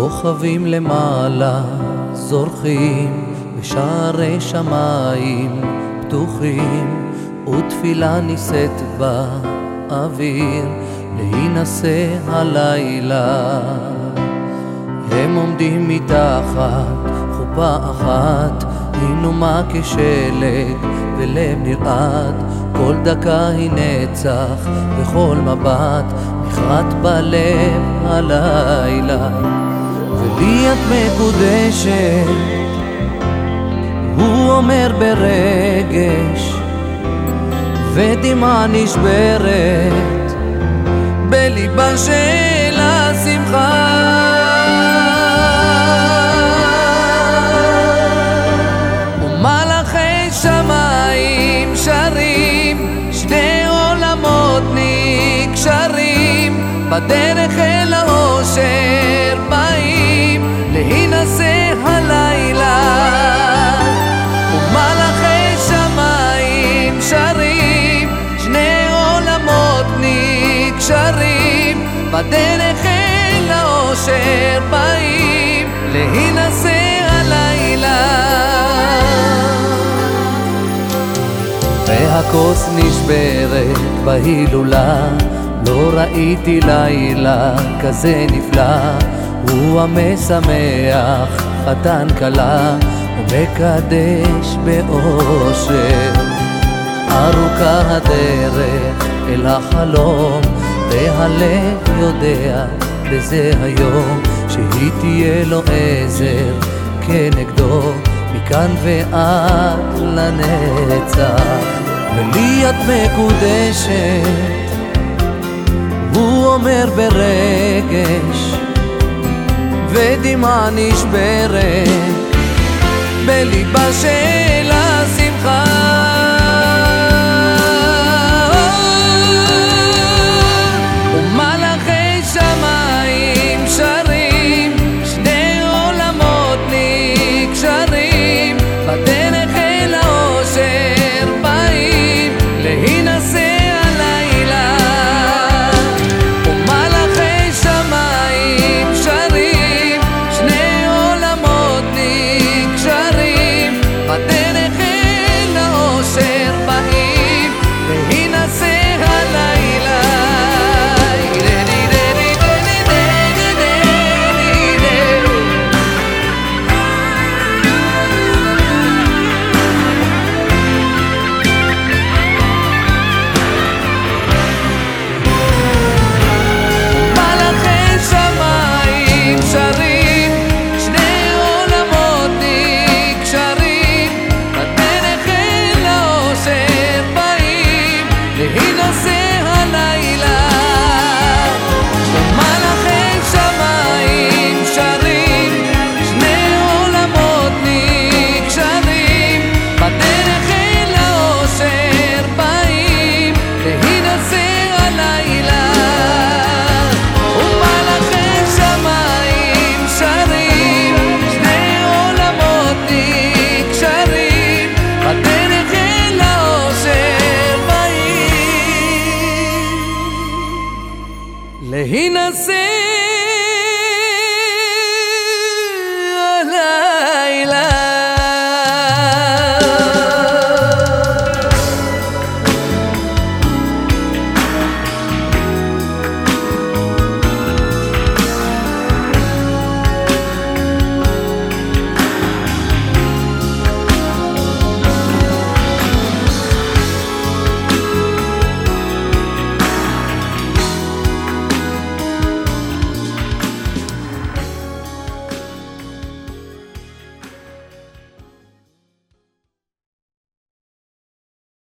כוכבים למעלה זורחים בשערי שמיים פתוחים, ותפילה נישאת באוויר להינשא הלילה. הם עומדים מתחת חופה אחת, היא נומה כשלג ולב נרעד, כל דקה היא נצח וכל מבט נחרט בלב הלילה. ולי את מקודשת, הוא אומר ברגש, ודמעה נשברת בליבה של השמחה. ומלאכי שמיים שרים, שני עולמות נקשרים, בדרך אל האושר באים להינשא הלילה. ומלאכי שמיים שרים, שני עולמות נקשרים, בדרך אל האושר באים להינשא הלילה. והכוס נשברת בהילולה, לא ראיתי לילה כזה נפלא. הוא המשמח חתן כלה ומקדש באושר. ארוכה הדרך אל החלום, והלב יודע בזה היום שהיא תהיה לו עזר כנגדו מכאן ועד לנצח. ולי את מקודשת, הוא אומר ברגש, ודמעה נשברת בליבה של השמחה. ומלאכי שמיים שרים, שני עולמות נקשרים, בדרך אל האושר באים להינשא הלילה. ומלאכי שמיים שרים, שני עולמות נקשרים, בדרך אל האושר באים להינשא הלילה. להינשא